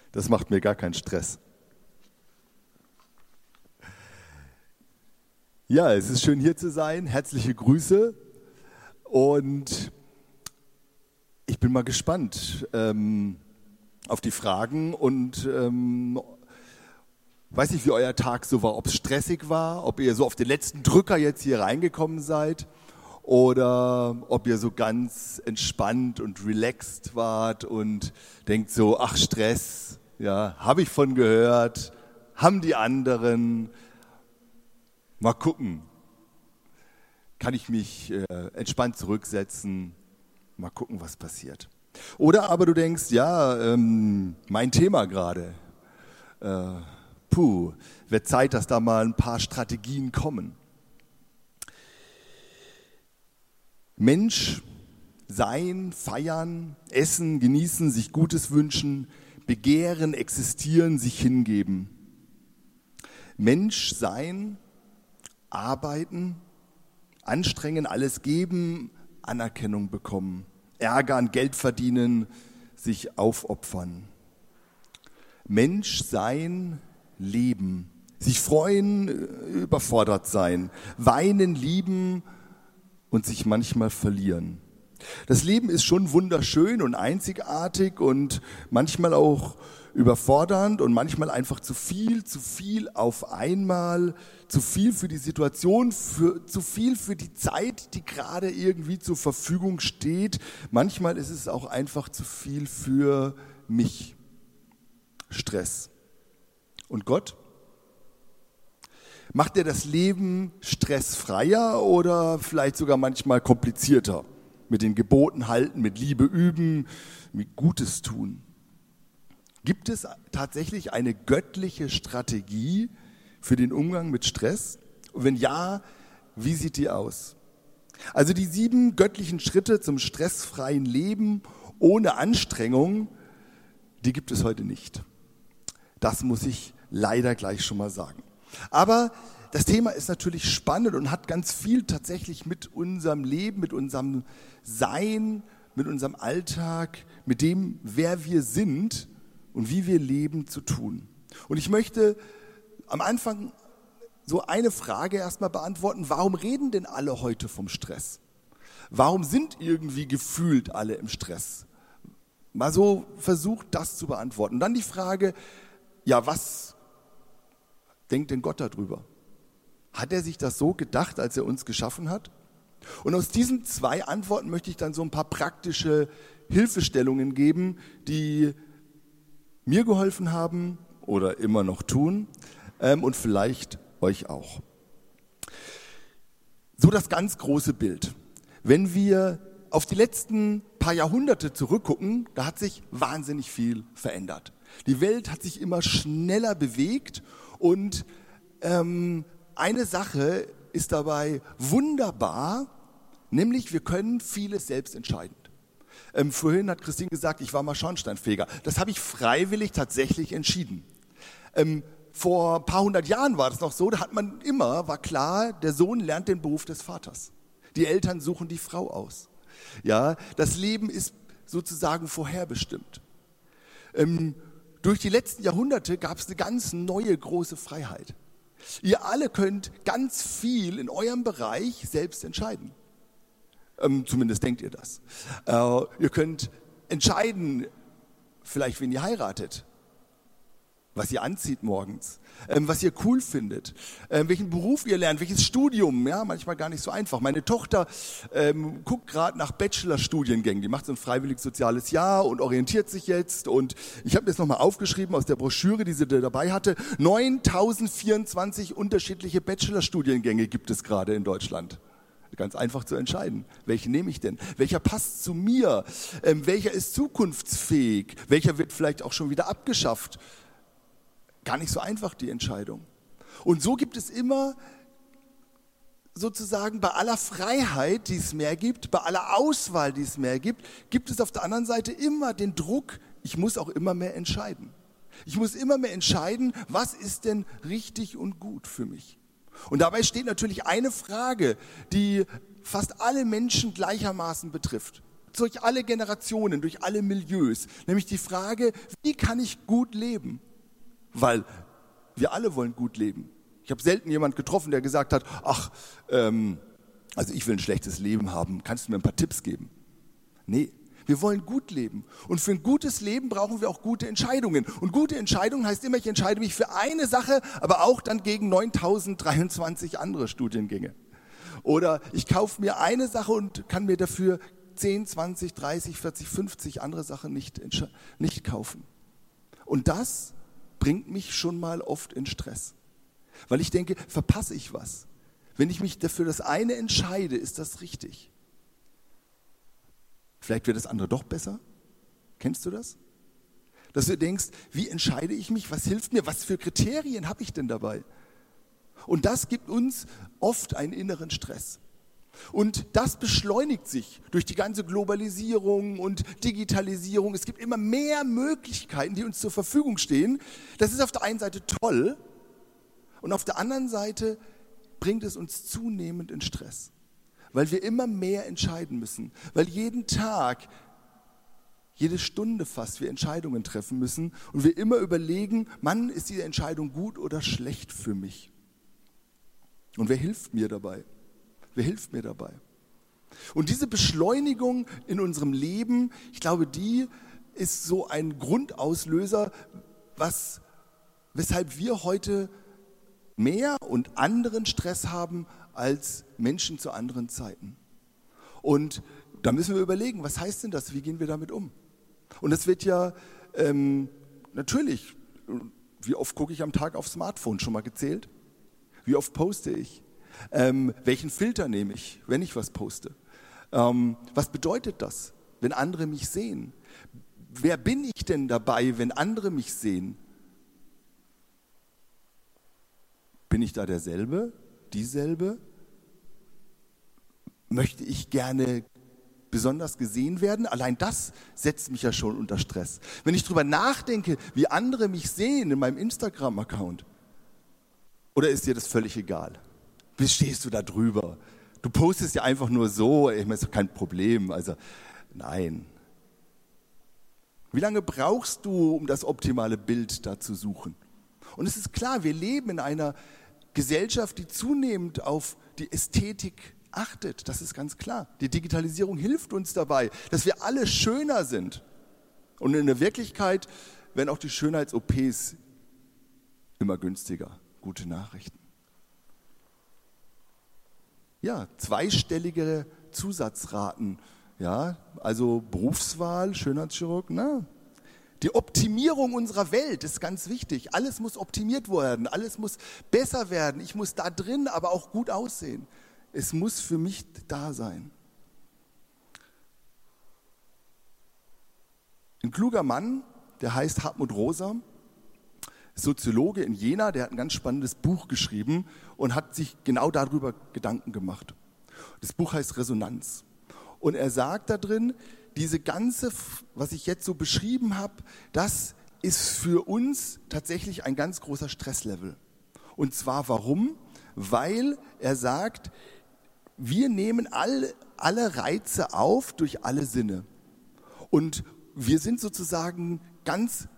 Das macht mir gar keinen Stress. Ja, es ist schön hier zu sein. Herzliche Grüße. Und ich bin mal gespannt auf die Fragen und weiß nicht, wie euer Tag so war, ob es stressig war, ob ihr so auf den letzten Drücker jetzt hier reingekommen seid oder ob ihr so ganz entspannt und relaxed wart und denkt so, ach Stress, ja, habe ich von gehört, haben die anderen. Mal gucken, kann ich mich entspannt zurücksetzen, mal gucken, was passiert. Oder aber du denkst, ja, mein Thema gerade, wird Zeit, dass da mal ein paar Strategien kommen. Mensch, sein, feiern, essen, genießen, sich Gutes wünschen, begehren, existieren, sich hingeben. Mensch sein, arbeiten, anstrengen, alles geben, Anerkennung bekommen, ärgern, Geld verdienen, sich aufopfern. Mensch sein, leben, sich freuen, überfordert sein, weinen, lieben und sich manchmal verlieren. Das Leben ist schon wunderschön und einzigartig und manchmal auch überfordernd und manchmal einfach zu viel auf einmal, zu viel für die Situation, zu viel für die Zeit, die gerade irgendwie zur Verfügung steht. Manchmal ist es auch einfach zu viel für mich. Stress. Und Gott? Macht er das Leben stressfreier oder vielleicht sogar manchmal komplizierter? Mit den Geboten halten, mit Liebe üben, mit Gutes tun. Gibt es tatsächlich eine göttliche Strategie für den Umgang mit Stress? Und wenn ja, wie sieht die aus? Also die 7 göttlichen Schritte zum stressfreien Leben ohne Anstrengung, die gibt es heute nicht. Das muss ich leider gleich schon mal sagen. Aber das Thema ist natürlich spannend und hat ganz viel tatsächlich mit unserem Leben, mit unserem Sein, mit unserem Alltag, mit dem, wer wir sind und wie wir leben, zu tun. Und ich möchte am Anfang so eine Frage erstmal beantworten. Warum reden denn alle heute vom Stress? Warum sind irgendwie gefühlt alle im Stress? Mal so versucht, das zu beantworten. Und dann die Frage, ja, was denkt denn Gott darüber? Hat er sich das so gedacht, als er uns geschaffen hat? Und aus diesen 2 Antworten möchte ich dann so ein paar praktische Hilfestellungen geben, die mir geholfen haben oder immer noch tun und vielleicht euch auch. So das ganz große Bild. Wenn wir auf die letzten paar Jahrhunderte zurückgucken, da hat sich wahnsinnig viel verändert. Die Welt hat sich immer schneller bewegt und eine Sache ist dabei wunderbar, nämlich wir können vieles selbst entscheiden. Vorhin hat Christine gesagt, ich war mal Schornsteinfeger. Das habe ich freiwillig tatsächlich entschieden. Vor ein paar 100 Jahren war das noch so, da war klar, der Sohn lernt den Beruf des Vaters. Die Eltern suchen die Frau aus. Ja, das Leben ist sozusagen vorherbestimmt. Durch die letzten Jahrhunderte gab es eine ganz neue große Freiheit. Ihr alle könnt ganz viel in eurem Bereich selbst entscheiden. Zumindest denkt ihr das. Ihr könnt entscheiden, vielleicht wen ihr heiratet, was ihr anzieht morgens, was ihr cool findet, welchen Beruf ihr lernt, welches Studium, ja, manchmal gar nicht so einfach. Meine Tochter guckt gerade nach Bachelorstudiengängen, die macht so ein freiwilliges soziales Jahr und orientiert sich jetzt und ich habe das nochmal aufgeschrieben aus der Broschüre, die sie dabei hatte, 9024 unterschiedliche Bachelorstudiengänge gibt es gerade in Deutschland. Ganz einfach zu entscheiden. Welchen nehme ich denn? Welcher passt zu mir? Welcher ist zukunftsfähig? Welcher wird vielleicht auch schon wieder abgeschafft? Gar nicht so einfach, die Entscheidung. Und so gibt es immer sozusagen bei aller Freiheit, die es mehr gibt, bei aller Auswahl, die es mehr gibt, gibt es auf der anderen Seite immer den Druck, ich muss auch immer mehr entscheiden. Ich muss immer mehr entscheiden, was ist denn richtig und gut für mich? Und dabei steht natürlich eine Frage, die fast alle Menschen gleichermaßen betrifft. durch alle Generationen, durch alle Milieus. Nämlich die Frage, wie kann ich gut leben? Weil wir alle wollen gut leben. Ich habe selten jemanden getroffen, der gesagt hat, also ich will ein schlechtes Leben haben, kannst du mir ein paar Tipps geben? Nee, wir wollen gut leben. Und für ein gutes Leben brauchen wir auch gute Entscheidungen. Und gute Entscheidungen heißt immer, ich entscheide mich für eine Sache, aber auch dann gegen 9023 andere Studiengänge. Oder ich kaufe mir eine Sache und kann mir dafür 10, 20, 30, 40, 50 andere Sachen nicht kaufen. Und das bringt mich schon mal oft in Stress. Weil ich denke, verpasse ich was? Wenn ich mich dafür das eine entscheide, ist das richtig. Vielleicht wird das andere doch besser. Kennst du das? Dass du denkst, wie entscheide ich mich? Was hilft mir? Was für Kriterien habe ich denn dabei? Und das gibt uns oft einen inneren Stress. Und das beschleunigt sich durch die ganze Globalisierung und Digitalisierung. Es gibt immer mehr Möglichkeiten, die uns zur Verfügung stehen. Das ist auf der einen Seite toll und auf der anderen Seite bringt es uns zunehmend in Stress. Weil wir immer mehr entscheiden müssen. Weil jeden Tag, jede Stunde fast wir Entscheidungen treffen müssen und wir immer überlegen, Mann, ist diese Entscheidung gut oder schlecht für mich? Und wer hilft mir dabei? Wer hilft mir dabei? Und diese Beschleunigung in unserem Leben, ich glaube, die ist so ein Grundauslöser, weshalb wir heute mehr und anderen Stress haben als Menschen zu anderen Zeiten. Und da müssen wir überlegen, was heißt denn das? Wie gehen wir damit um? Und das wird ja natürlich, wie oft gucke ich am Tag aufs Smartphone, schon mal gezählt? Wie oft poste ich? Welchen Filter nehme ich, wenn ich was poste? Was bedeutet das, wenn andere mich sehen? Wer bin ich denn dabei, wenn andere mich sehen? Bin ich da derselbe, dieselbe? Möchte ich gerne besonders gesehen werden? Allein das setzt mich ja schon unter Stress. Wenn ich drüber nachdenke, wie andere mich sehen in meinem Instagram-Account, oder ist dir das völlig egal? Wie stehst du da drüber? Du postest ja einfach nur so, ich meine, ist doch kein Problem. Also, nein. Wie lange brauchst du, um das optimale Bild da zu suchen? Und es ist klar, wir leben in einer Gesellschaft, die zunehmend auf die Ästhetik achtet. Das ist ganz klar. Die Digitalisierung hilft uns dabei, dass wir alle schöner sind. Und in der Wirklichkeit werden auch die Schönheits-OPs immer günstiger. Gute Nachrichten. Ja, zweistellige Zusatzraten. Ja, also Berufswahl, Schönheitschirurg, Die Optimierung unserer Welt ist ganz wichtig. Alles muss optimiert werden, alles muss besser werden. Ich muss da drin aber auch gut aussehen. Es muss für mich da sein. Ein kluger Mann, der heißt Hartmut Rosa, Soziologe in Jena, der hat ein ganz spannendes Buch geschrieben und hat sich genau darüber Gedanken gemacht. Das Buch heißt Resonanz. Und er sagt da drin, diese ganze, was ich jetzt so beschrieben habe, das ist für uns tatsächlich ein ganz großer Stresslevel. Und zwar warum? Weil er sagt, wir nehmen alle Reize auf durch alle Sinne. Und wir sind sozusagen ganz,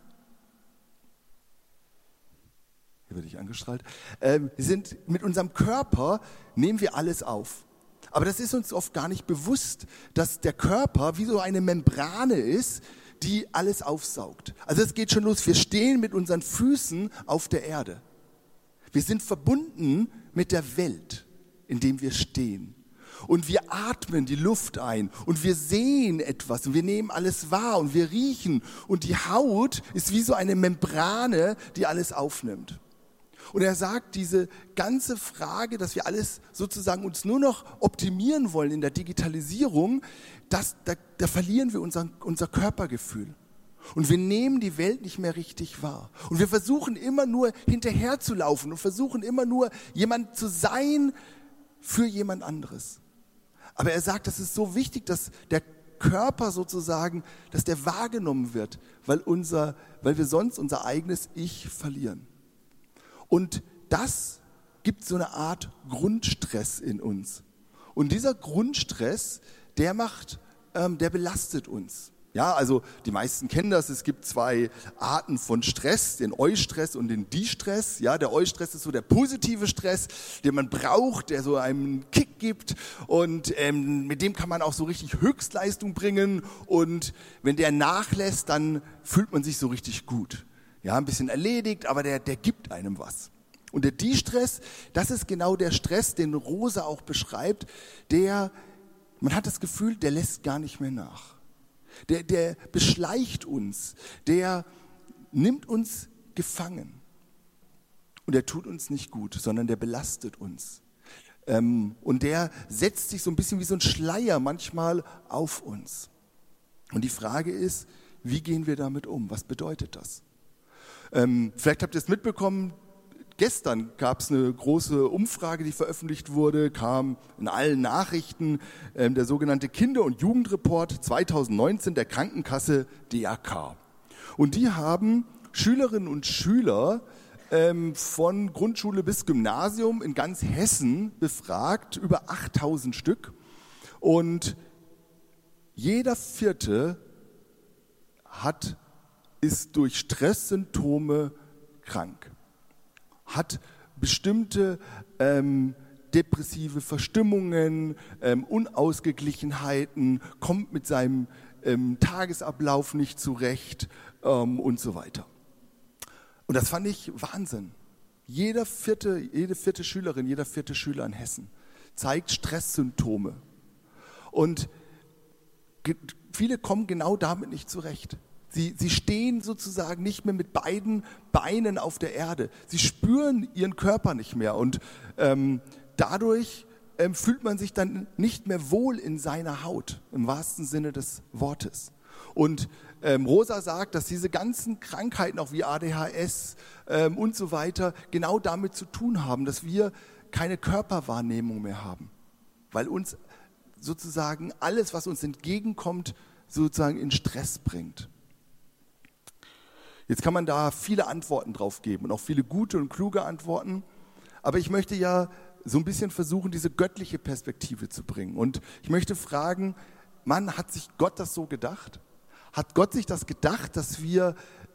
hier werde ich angestrahlt, mit unserem Körper nehmen wir alles auf. Aber das ist uns oft gar nicht bewusst, dass der Körper wie so eine Membrane ist, die alles aufsaugt. Also es geht schon los, wir stehen mit unseren Füßen auf der Erde. Wir sind verbunden mit der Welt, in der wir stehen. Und wir atmen die Luft ein und wir sehen etwas und wir nehmen alles wahr und wir riechen. Und die Haut ist wie so eine Membrane, die alles aufnimmt. Und er sagt, diese ganze Frage, dass wir alles sozusagen uns nur noch optimieren wollen in der Digitalisierung, da verlieren wir unser Körpergefühl. Und wir nehmen die Welt nicht mehr richtig wahr. Und wir versuchen immer nur hinterherzulaufen und versuchen immer nur jemand zu sein für jemand anderes. Aber er sagt, das ist so wichtig, dass der Körper sozusagen, dass der wahrgenommen wird, weil wir sonst unser eigenes Ich verlieren. Und das gibt so eine Art Grundstress in uns. Und dieser Grundstress, der macht der belastet uns. Ja, also die meisten kennen das, es gibt 2 Arten von Stress, den Eustress und den Distress. Ja, der Eustress ist so der positive Stress, den man braucht, der so einen Kick gibt und mit dem kann man auch so richtig Höchstleistung bringen und wenn der nachlässt, dann fühlt man sich so richtig gut. Ja, ein bisschen erledigt, aber der gibt einem was. Und der Distress, das ist genau der Stress, den Rosa auch beschreibt, man hat das Gefühl, der lässt gar nicht mehr nach. Der beschleicht uns, der nimmt uns gefangen. Und der tut uns nicht gut, sondern der belastet uns. Und der setzt sich so ein bisschen wie so ein Schleier manchmal auf uns. Und die Frage ist, wie gehen wir damit um? Was bedeutet das? Vielleicht habt ihr es mitbekommen, gestern gab es eine große Umfrage, die veröffentlicht wurde, kam in allen Nachrichten, der sogenannte Kinder- und Jugendreport 2019 der Krankenkasse DAK. Und die haben Schülerinnen und Schüler von Grundschule bis Gymnasium in ganz Hessen befragt, über 8000 Stück. Und jeder Vierte ist durch Stresssymptome krank. Hat bestimmte depressive Verstimmungen, Unausgeglichenheiten, kommt mit seinem Tagesablauf nicht zurecht und so weiter. Und das fand ich Wahnsinn. Jede vierte Schülerin, jeder vierte Schüler in Hessen zeigt Stresssymptome. Und viele kommen genau damit nicht zurecht. Sie stehen sozusagen nicht mehr mit beiden Beinen auf der Erde. Sie spüren ihren Körper nicht mehr und dadurch fühlt man sich dann nicht mehr wohl in seiner Haut, im wahrsten Sinne des Wortes. Und Rosa sagt, dass diese ganzen Krankheiten, auch wie ADHS und so weiter, genau damit zu tun haben, dass wir keine Körperwahrnehmung mehr haben, weil uns sozusagen alles, was uns entgegenkommt, sozusagen in Stress bringt. Jetzt kann man da viele Antworten drauf geben und auch viele gute und kluge Antworten. Aber ich möchte ja so ein bisschen versuchen, diese göttliche Perspektive zu bringen. Und ich möchte fragen, Mann, hat sich Gott das so gedacht? Hat Gott sich das gedacht, dass wir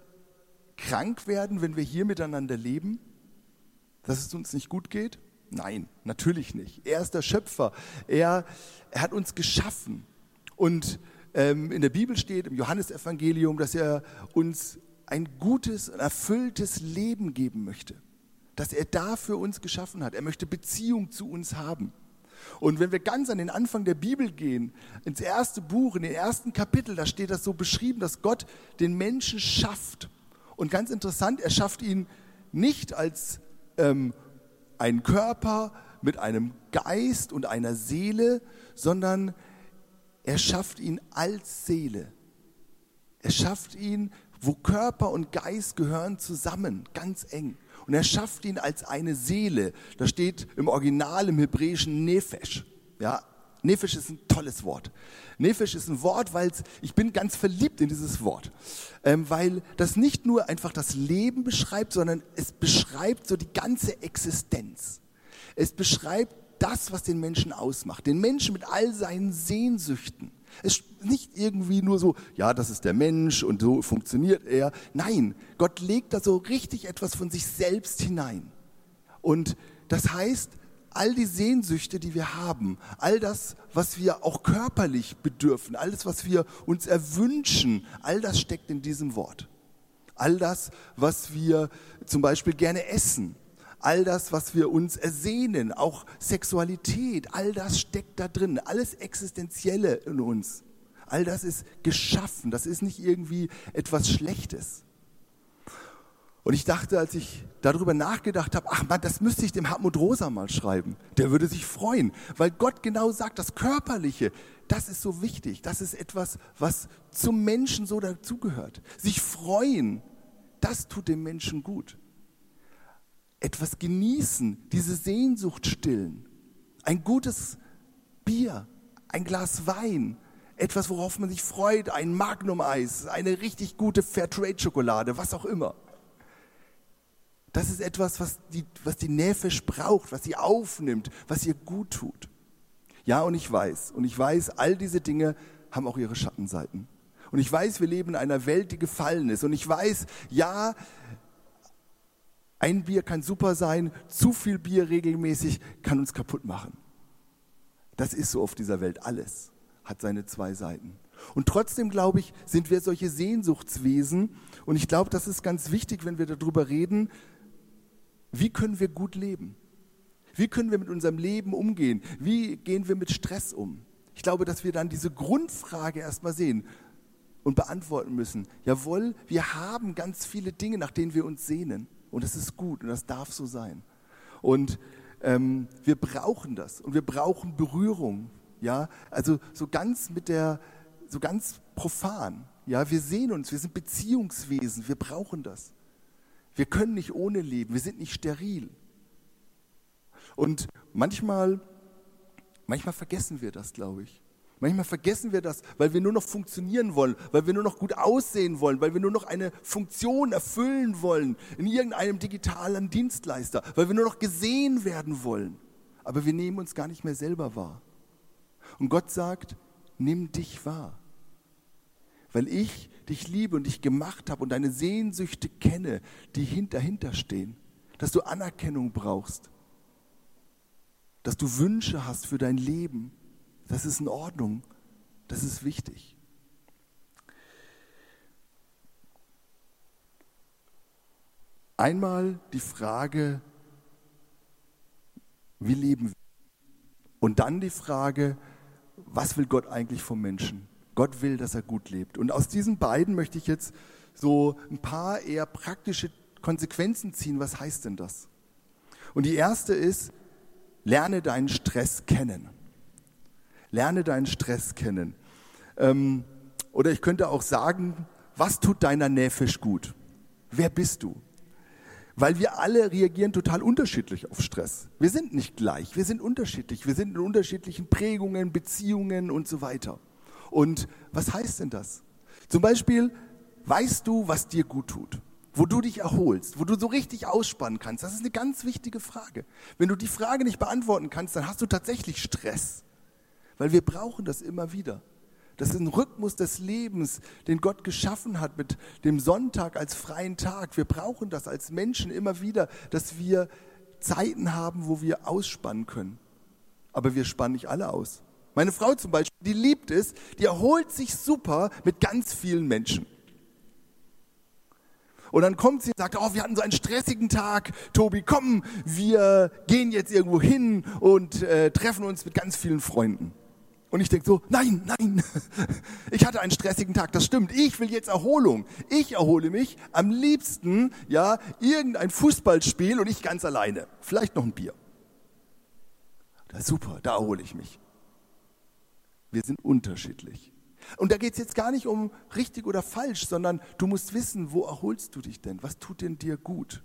krank werden, wenn wir hier miteinander leben? Dass es uns nicht gut geht? Nein, natürlich nicht. Er ist der Schöpfer. Er hat uns geschaffen. Und in der Bibel steht, im Johannesevangelium, dass er uns ein gutes, erfülltes Leben geben möchte, dass er dafür uns geschaffen hat. Er möchte Beziehung zu uns haben. Und wenn wir ganz an den Anfang der Bibel gehen, ins erste Buch, in den ersten Kapitel, da steht das so beschrieben, dass Gott den Menschen schafft. Und ganz interessant, er schafft ihn nicht als einen Körper mit einem Geist und einer Seele, sondern er schafft ihn als Seele. Er schafft ihn, wo Körper und Geist gehören zusammen, ganz eng. Und er schafft ihn als eine Seele. Da steht im Original, im Hebräischen Nephesh. Ja, Nephesh ist ein tolles Wort. Nephesh ist ein Wort, ich bin ganz verliebt in dieses Wort. Weil das nicht nur einfach das Leben beschreibt, sondern es beschreibt so die ganze Existenz. Es beschreibt das, was den Menschen ausmacht. Den Menschen mit all seinen Sehnsüchten. Es ist nicht irgendwie nur so, ja, das ist der Mensch und so funktioniert er. Nein, Gott legt da so richtig etwas von sich selbst hinein. Und das heißt, all die Sehnsüchte, die wir haben, all das, was wir auch körperlich bedürfen, alles, was wir uns erwünschen, all das steckt in diesem Wort. All das, was wir zum Beispiel gerne essen, all das, was wir uns ersehnen, auch Sexualität, all das steckt da drin, alles Existenzielle in uns. All das ist geschaffen, das ist nicht irgendwie etwas Schlechtes. Und ich dachte, als ich darüber nachgedacht habe, ach Mann, das müsste ich dem Hartmut Rosa mal schreiben. Der würde sich freuen, weil Gott genau sagt, das Körperliche, das ist so wichtig. Das ist etwas, was zum Menschen so dazugehört. Sich freuen, das tut dem Menschen gut. Etwas genießen, diese Sehnsucht stillen. Ein gutes Bier, ein Glas Wein, etwas, worauf man sich freut, ein Magnum-Eis, eine richtig gute Fairtrade-Schokolade, was auch immer. Das ist etwas, was die Nephesh braucht, was sie aufnimmt, was ihr gut tut. Ja, und ich weiß, all diese Dinge haben auch ihre Schattenseiten. Und ich weiß, wir leben in einer Welt, die gefallen ist. Und ich weiß, ja, ein Bier kann super sein, zu viel Bier regelmäßig kann uns kaputt machen. Das ist so auf dieser Welt. Alles hat seine zwei Seiten. Und trotzdem, glaube ich, sind wir solche Sehnsuchtswesen. Und ich glaube, das ist ganz wichtig, wenn wir darüber reden, wie können wir gut leben? Wie können wir mit unserem Leben umgehen? Wie gehen wir mit Stress um? Ich glaube, dass wir dann diese Grundfrage erstmal sehen und beantworten müssen. Jawohl, wir haben ganz viele Dinge, nach denen wir uns sehnen. Und das ist gut und das darf so sein. Und wir brauchen das und wir brauchen Berührung. Ja? Also so ganz profan. Ja? Wir sehen uns, wir sind Beziehungswesen, wir brauchen das. Wir können nicht ohne leben, wir sind nicht steril. Und manchmal vergessen wir das, glaube ich. Manchmal vergessen wir das, weil wir nur noch funktionieren wollen, weil wir nur noch gut aussehen wollen, weil wir nur noch eine Funktion erfüllen wollen in irgendeinem digitalen Dienstleister, weil wir nur noch gesehen werden wollen. Aber wir nehmen uns gar nicht mehr selber wahr. Und Gott sagt, nimm dich wahr. Weil ich dich liebe und dich gemacht habe und deine Sehnsüchte kenne, die dahinter stehen. Dass du Anerkennung brauchst. Dass du Wünsche hast für dein Leben. Das ist in Ordnung. Das ist wichtig. Einmal die Frage, wie leben wir? Und dann die Frage, was will Gott eigentlich vom Menschen? Gott will, dass er gut lebt. Und aus diesen beiden möchte ich jetzt so ein paar eher praktische Konsequenzen ziehen. Was heißt denn das? Und die erste ist, lerne deinen Stress kennen. Lerne deinen Stress kennen. Oder ich könnte auch sagen, was tut deiner Nähfisch gut? Wer bist du? Weil wir alle reagieren total unterschiedlich auf Stress. Wir sind nicht gleich, wir sind unterschiedlich. Wir sind in unterschiedlichen Prägungen, Beziehungen und so weiter. Und was heißt denn das? Zum Beispiel, weißt du, was dir gut tut? Wo du dich erholst, wo du so richtig ausspannen kannst? Das ist eine ganz wichtige Frage. Wenn du die Frage nicht beantworten kannst, dann hast du tatsächlich Stress. Weil wir brauchen das immer wieder. Das ist ein Rhythmus des Lebens, den Gott geschaffen hat mit dem Sonntag als freien Tag. Wir brauchen das als Menschen immer wieder, dass wir Zeiten haben, wo wir ausspannen können. Aber wir spannen nicht alle aus. Meine Frau zum Beispiel, die liebt es, die erholt sich super mit ganz vielen Menschen. Und dann kommt sie und sagt, oh, wir hatten so einen stressigen Tag, Tobi, komm, wir gehen jetzt irgendwo hin und treffen uns mit ganz vielen Freunden. Und ich denke so, nein, ich hatte einen stressigen Tag, das stimmt, ich will jetzt Erholung. Ich erhole mich am liebsten, ja, irgendein Fußballspiel und ich ganz alleine. Vielleicht noch ein Bier. Das ist super, da erhole ich mich. Wir sind unterschiedlich. Und da geht es jetzt gar nicht um richtig oder falsch, sondern du musst wissen, wo erholst du dich denn? Was tut denn dir gut?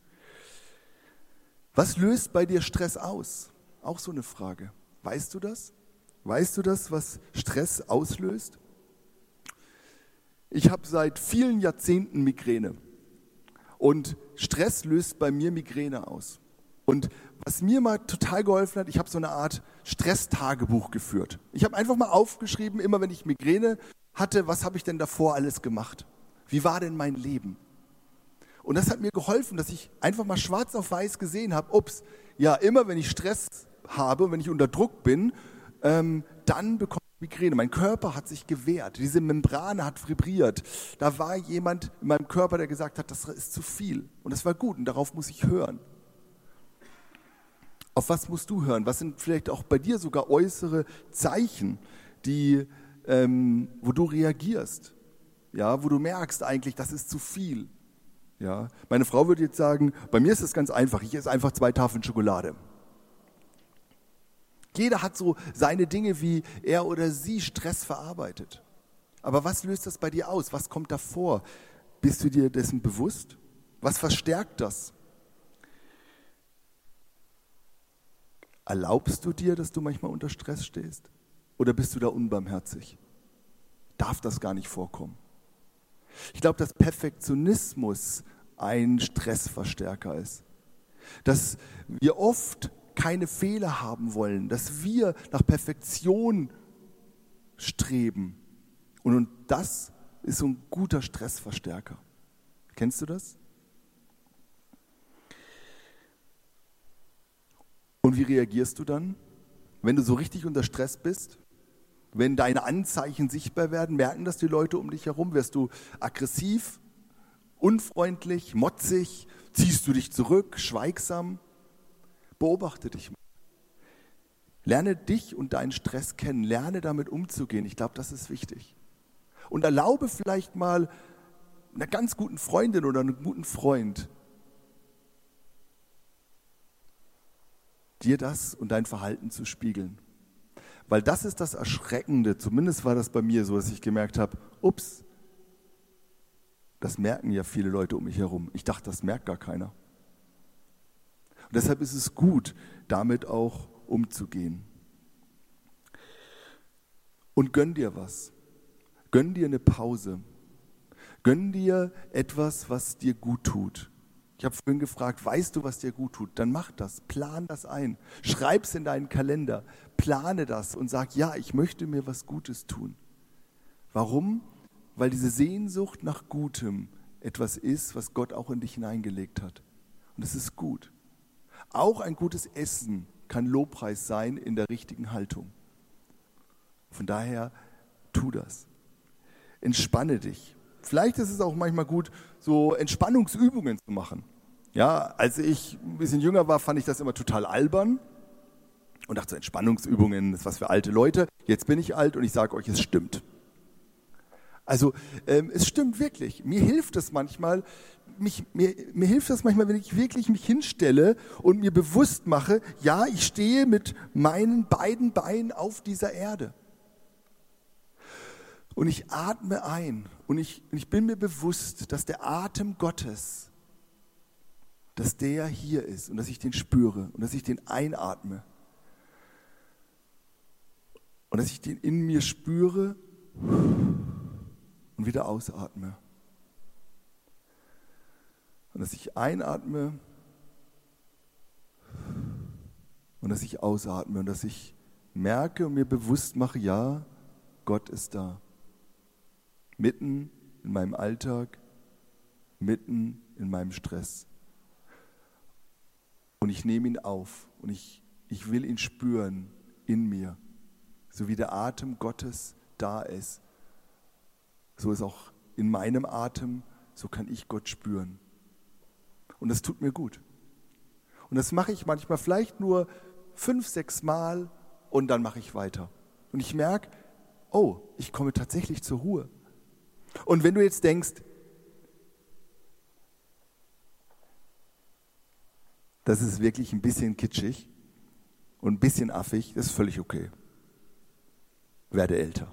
Was löst bei dir Stress aus? Auch so eine Frage. Weißt du das? Weißt du das, was Stress auslöst? Ich habe seit vielen Jahrzehnten Migräne. Und Stress löst bei mir Migräne aus. Und was mir mal total geholfen hat, ich habe so eine Art Stresstagebuch geführt. Ich habe einfach mal aufgeschrieben, immer wenn ich Migräne hatte, was habe ich denn davor alles gemacht? Wie war denn mein Leben? Und das hat mir geholfen, dass ich einfach mal schwarz auf weiß gesehen habe, ja, immer wenn ich Stress habe, wenn ich unter Druck bin, dann bekomme ich Migräne. Mein Körper hat sich gewehrt, diese Membrane hat vibriert. Da war jemand in meinem Körper, der gesagt hat, das ist zu viel. Und das war gut und darauf muss ich hören. Auf was musst du hören? Was sind vielleicht auch bei dir sogar äußere Zeichen, wo du reagierst? Ja, wo du merkst eigentlich, das ist zu viel. Ja, meine Frau würde jetzt sagen, bei mir ist es ganz einfach, ich esse einfach 2 Tafeln Schokolade. Jeder hat so seine Dinge, wie er oder sie Stress verarbeitet. Aber was löst das bei dir aus? Was kommt davor? Bist du dir dessen bewusst? Was verstärkt das? Erlaubst du dir, dass du manchmal unter Stress stehst? Oder bist du da unbarmherzig? Darf das gar nicht vorkommen? Ich glaube, dass Perfektionismus ein Stressverstärker ist. Dass wir oft keine Fehler haben wollen, dass wir nach Perfektion streben. Und das ist so ein guter Stressverstärker. Kennst du das? Und wie reagierst du dann, wenn du so richtig unter Stress bist? Wenn deine Anzeichen sichtbar werden, merken das die Leute um dich herum? Wirst du aggressiv, unfreundlich, motzig? Ziehst du dich zurück, schweigsam? Beobachte dich mal. Lerne dich und deinen Stress kennen. Lerne damit umzugehen. Ich glaube, das ist wichtig. Und erlaube vielleicht mal einer ganz guten Freundin oder einem guten Freund, dir das und dein Verhalten zu spiegeln. Weil das ist das Erschreckende, zumindest war das bei mir so, dass ich gemerkt habe, ups, das merken ja viele Leute um mich herum. Ich dachte, das merkt gar keiner. Und deshalb ist es gut, damit auch umzugehen. Und gönn dir was. Gönn dir eine Pause. Gönn dir etwas, was dir gut tut. Ich habe vorhin gefragt, weißt du, was dir gut tut? Dann mach das, plan das ein. Schreib's in deinen Kalender, plane das und sag, ja, ich möchte mir was Gutes tun. Warum? Weil diese Sehnsucht nach Gutem etwas ist, was Gott auch in dich hineingelegt hat. Und es ist gut. Auch ein gutes Essen kann Lobpreis sein in der richtigen Haltung. Von daher, tu das. Entspanne dich. Vielleicht ist es auch manchmal gut, so Entspannungsübungen zu machen. Ja, als ich ein bisschen jünger war, fand ich das immer total albern und dachte so, Entspannungsübungen, das ist was für alte Leute. Jetzt bin ich alt und ich sage euch, es stimmt. Also es stimmt wirklich. Mir hilft es manchmal, wenn ich wirklich mich hinstelle und mir bewusst mache, ja, ich stehe mit meinen beiden Beinen auf dieser Erde. Und ich atme ein und ich bin mir bewusst, dass der Atem Gottes, dass der hier ist und dass ich den spüre und dass ich den einatme. Und dass ich den in mir spüre und wieder ausatme. Und dass ich einatme und dass ich ausatme und dass ich merke und mir bewusst mache, ja, Gott ist da. Mitten in meinem Alltag, mitten in meinem Stress. Und ich nehme ihn auf und ich will ihn spüren in mir. So wie der Atem Gottes da ist, so ist auch in meinem Atem, so kann ich Gott spüren. Und das tut mir gut. Und das mache ich manchmal vielleicht nur 5, 6 Mal und dann mache ich weiter. Und ich merke, oh, ich komme tatsächlich zur Ruhe. Und wenn du jetzt denkst, das ist wirklich ein bisschen kitschig und ein bisschen affig, das ist völlig okay. Werde älter.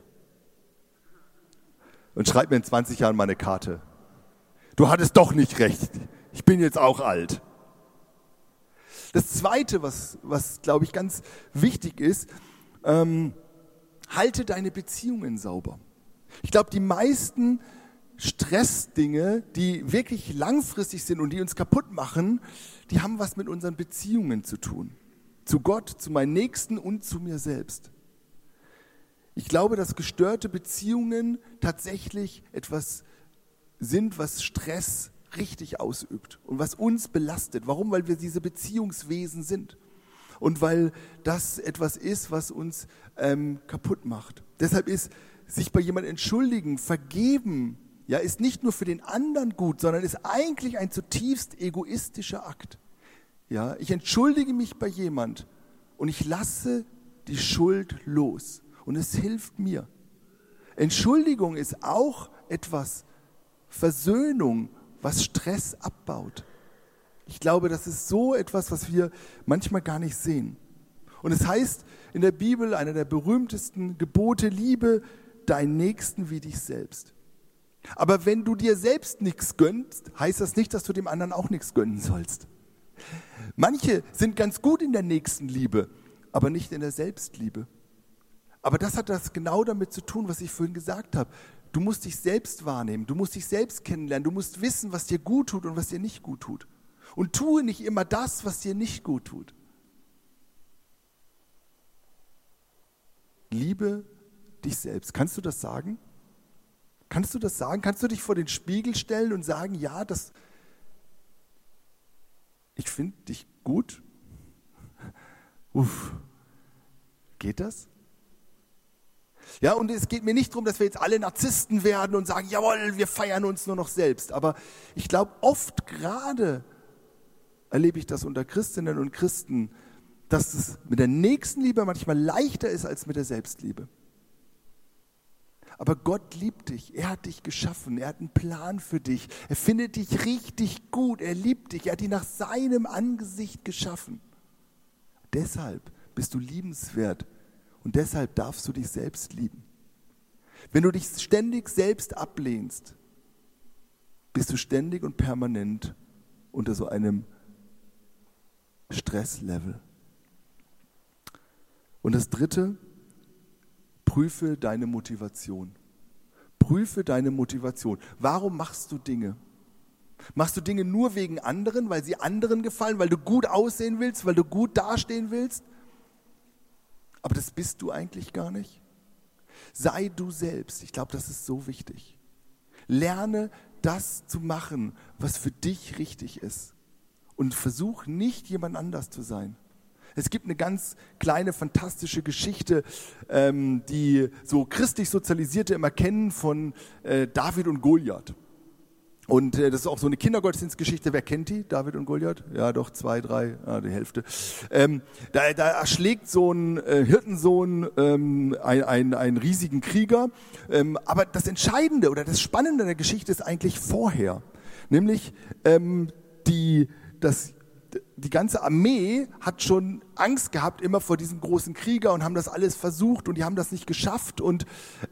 Und schreib mir in 20 Jahren mal eine Karte. Du hattest doch nicht recht. Ich bin jetzt auch alt. Das Zweite, was glaube ich, ganz wichtig ist, halte deine Beziehungen sauber. Ich glaube, die meisten Stressdinge, die wirklich langfristig sind und die uns kaputt machen, die haben was mit unseren Beziehungen zu tun. Zu Gott, zu meinen Nächsten und zu mir selbst. Ich glaube, dass gestörte Beziehungen tatsächlich etwas sind, was Stress richtig ausübt und was uns belastet. Warum? Weil wir diese Beziehungswesen sind und weil das etwas ist, was uns kaputt macht. Deshalb ist sich bei jemandem entschuldigen, vergeben, ja, ist nicht nur für den anderen gut, sondern ist eigentlich ein zutiefst egoistischer Akt. Ja, ich entschuldige mich bei jemand und ich lasse die Schuld los und es hilft mir. Entschuldigung ist auch etwas, Versöhnung, was Stress abbaut. Ich glaube, das ist so etwas, was wir manchmal gar nicht sehen. Und es heißt in der Bibel, einer der berühmtesten Gebote, liebe deinen Nächsten wie dich selbst. Aber wenn du dir selbst nichts gönnst, heißt das nicht, dass du dem anderen auch nichts gönnen sollst. Manche sind ganz gut in der Nächstenliebe, aber nicht in der Selbstliebe. Aber das hat das genau damit zu tun, was ich vorhin gesagt habe. Du musst dich selbst wahrnehmen, du musst dich selbst kennenlernen, du musst wissen, was dir gut tut und was dir nicht gut tut. Und tue nicht immer das, was dir nicht gut tut. Liebe dich selbst. Kannst du das sagen? Kannst du das sagen? Kannst du dich vor den Spiegel stellen und sagen, ja, ich finde dich gut? Geht das? Ja, und es geht mir nicht darum, dass wir jetzt alle Narzissten werden und sagen, jawohl, wir feiern uns nur noch selbst. Aber ich glaube, oft gerade erlebe ich das unter Christinnen und Christen, dass es mit der Nächstenliebe manchmal leichter ist als mit der Selbstliebe. Aber Gott liebt dich, er hat dich geschaffen, er hat einen Plan für dich, er findet dich richtig gut, er liebt dich, er hat dich nach seinem Angesicht geschaffen. Deshalb bist du liebenswert und deshalb darfst du dich selbst lieben. Wenn du dich ständig selbst ablehnst, bist du ständig und permanent unter so einem Stresslevel. Und das Dritte, prüfe deine Motivation. Prüfe deine Motivation. Warum machst du Dinge? Machst du Dinge nur wegen anderen, weil sie anderen gefallen, weil du gut aussehen willst, weil du gut dastehen willst? Aber das bist du eigentlich gar nicht. Sei du selbst. Ich glaube, das ist so wichtig. Lerne das zu machen, was für dich richtig ist. Und versuch nicht, jemand anders zu sein. Es gibt eine ganz kleine, fantastische Geschichte, die so christlich Sozialisierte immer kennen von David und Goliath. Und das ist auch so eine Kindergottesdienstgeschichte. Wer kennt die? David und Goliath? Ja, doch, 2, 3, die Hälfte. Da erschlägt so ein Hirtensohn einen riesigen Krieger. Aber das Entscheidende oder das Spannende der Geschichte ist eigentlich vorher. Nämlich die ganze Armee hat schon Angst gehabt immer vor diesem großen Krieger und haben das alles versucht und die haben das nicht geschafft. Und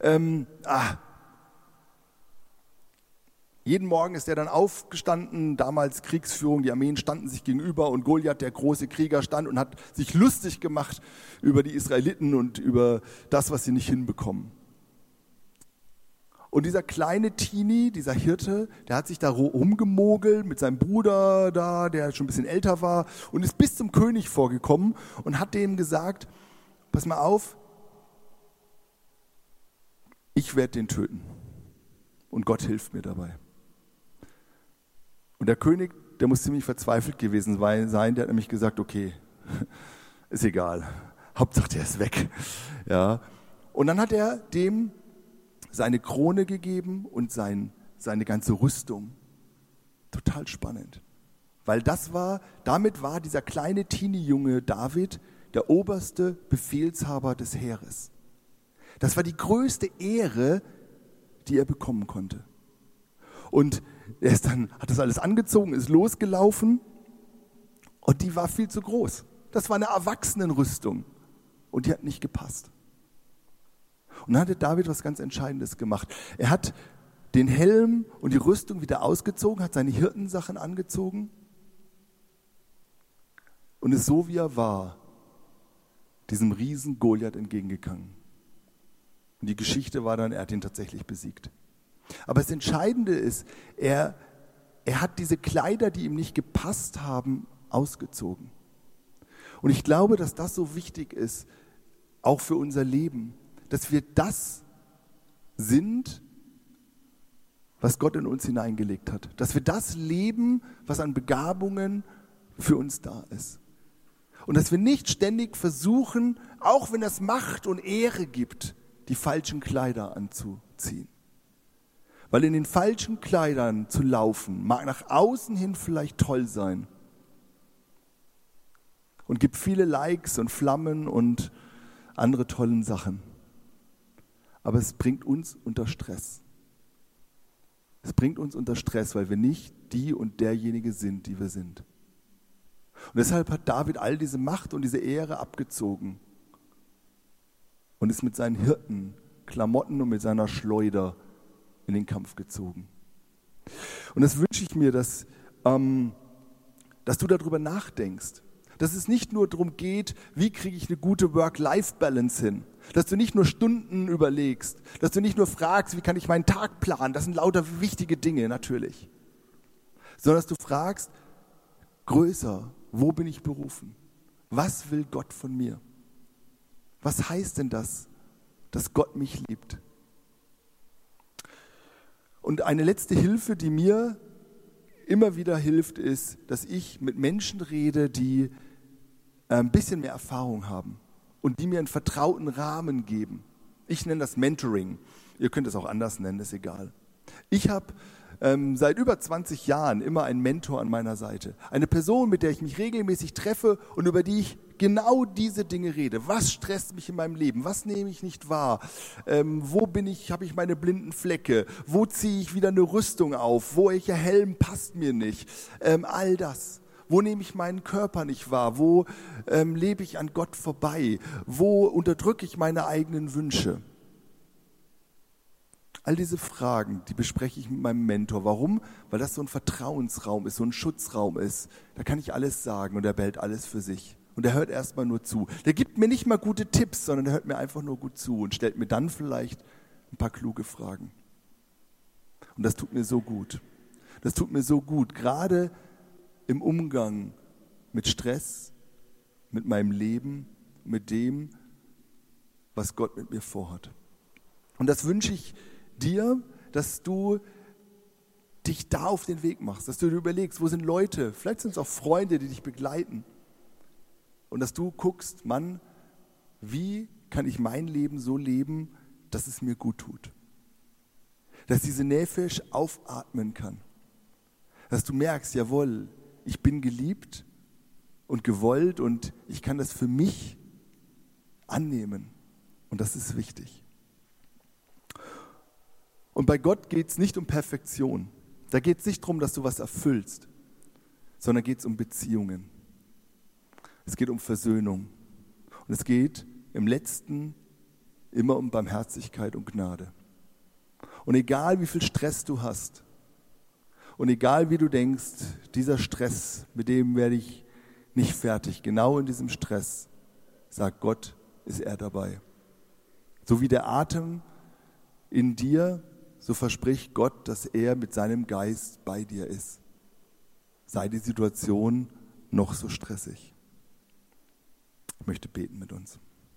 jeden Morgen ist er dann aufgestanden, damals Kriegsführung, die Armeen standen sich gegenüber und Goliath, der große Krieger, stand und hat sich lustig gemacht über die Israeliten und über das, was sie nicht hinbekommen. Und dieser kleine Teenie, dieser Hirte, der hat sich da rumgemogelt mit seinem Bruder da, der schon ein bisschen älter war und ist bis zum König vorgekommen und hat dem gesagt, pass mal auf, ich werde den töten und Gott hilft mir dabei. Und der König, der muss ziemlich verzweifelt gewesen sein, der hat nämlich gesagt, okay, ist egal, Hauptsache der ist weg. Ja. Und dann hat er dem seine Krone gegeben und seine ganze Rüstung. Total spannend. Weil damit war dieser kleine Teenie-Junge David der oberste Befehlshaber des Heeres. Das war die größte Ehre, die er bekommen konnte. Und hat das alles angezogen, ist losgelaufen und die war viel zu groß. Das war eine Erwachsenenrüstung und die hat nicht gepasst. Und dann hatte David was ganz Entscheidendes gemacht. Er hat den Helm und die Rüstung wieder ausgezogen, hat seine Hirtensachen angezogen und ist so, wie er war, diesem Riesen Goliath entgegengegangen. Und die Geschichte war dann, er hat ihn tatsächlich besiegt. Aber das Entscheidende ist, er hat diese Kleider, die ihm nicht gepasst haben, ausgezogen. Und ich glaube, dass das so wichtig ist, auch für unser Leben, dass wir das sind, was Gott in uns hineingelegt hat. Dass wir das leben, was an Begabungen für uns da ist. Und dass wir nicht ständig versuchen, auch wenn es Macht und Ehre gibt, die falschen Kleider anzuziehen. Weil in den falschen Kleidern zu laufen, mag nach außen hin vielleicht toll sein und gibt viele Likes und Flammen und andere tollen Sachen. Aber es bringt uns unter Stress. Es bringt uns unter Stress, weil wir nicht die und derjenige sind, die wir sind. Und deshalb hat David all diese Macht und diese Ehre abgezogen und ist mit seinen Hirtenklamotten und mit seiner Schleuder in den Kampf gezogen. Und das wünsche ich mir, dass du darüber nachdenkst. Dass es nicht nur darum geht, wie kriege ich eine gute Work-Life-Balance hin. Dass du nicht nur Stunden überlegst. Dass du nicht nur fragst, wie kann ich meinen Tag planen. Das sind lauter wichtige Dinge, natürlich. Sondern dass du fragst, größer, wo bin ich berufen? Was will Gott von mir? Was heißt denn das, dass Gott mich liebt? Und eine letzte Hilfe, die mir immer wieder hilft, ist, dass ich mit Menschen rede, die ein bisschen mehr Erfahrung haben und die mir einen vertrauten Rahmen geben. Ich nenne das Mentoring. Ihr könnt es auch anders nennen, ist egal. Ich habe seit über 20 Jahren immer einen Mentor an meiner Seite. Eine Person, mit der ich mich regelmäßig treffe und über die ich genau diese Dinge rede. Was stresst mich in meinem Leben? Was nehme ich nicht wahr? Wo habe ich meine blinden Flecke? Wo ziehe ich wieder eine Rüstung auf? Welcher Helm passt mir nicht? All das. Wo nehme ich meinen Körper nicht wahr? Wo lebe ich an Gott vorbei? Wo unterdrücke ich meine eigenen Wünsche? All diese Fragen, die bespreche ich mit meinem Mentor. Warum? Weil das so ein Vertrauensraum ist, so ein Schutzraum ist. Da kann ich alles sagen und er behält alles für sich. Und er hört erstmal nur zu. Der gibt mir nicht mal gute Tipps, sondern er hört mir einfach nur gut zu und stellt mir dann vielleicht ein paar kluge Fragen. Und das tut mir so gut. Das tut mir so gut, gerade im Umgang mit Stress, mit meinem Leben, mit dem, was Gott mit mir vorhat. Und das wünsche ich dir, dass du dich da auf den Weg machst, dass du dir überlegst, wo sind Leute, vielleicht sind es auch Freunde, die dich begleiten. Und dass du guckst, Mann, wie kann ich mein Leben so leben, dass es mir gut tut? Dass diese Nefesh aufatmen kann. Dass du merkst, jawohl, ich bin geliebt und gewollt und ich kann das für mich annehmen. Und das ist wichtig. Und bei Gott geht es nicht um Perfektion. Da geht es nicht darum, dass du was erfüllst, sondern geht es um Beziehungen. Es geht um Versöhnung. Und es geht im Letzten immer um Barmherzigkeit und Gnade. Und egal wie viel Stress du hast und egal wie du denkst, dieser Stress, mit dem werde ich nicht fertig, genau in diesem Stress, sagt Gott, ist er dabei. So wie der Atem in dir, so verspricht Gott, dass er mit seinem Geist bei dir ist. Sei die Situation noch so stressig. Ich möchte beten mit uns.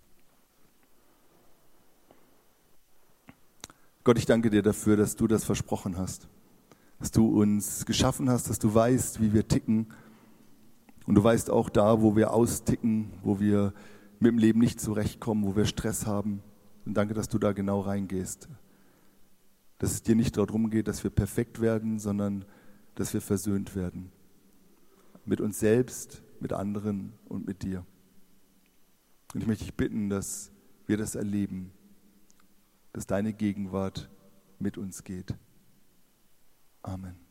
Gott, ich danke dir dafür, dass du das versprochen hast. Dass du uns geschaffen hast, dass du weißt, wie wir ticken. Und du weißt auch da, wo wir austicken, wo wir mit dem Leben nicht zurechtkommen, wo wir Stress haben. Und danke, dass du da genau reingehst. Dass es dir nicht darum geht, dass wir perfekt werden, sondern dass wir versöhnt werden. Mit uns selbst, mit anderen und mit dir. Und ich möchte dich bitten, dass wir das erleben, dass deine Gegenwart mit uns geht. Amen.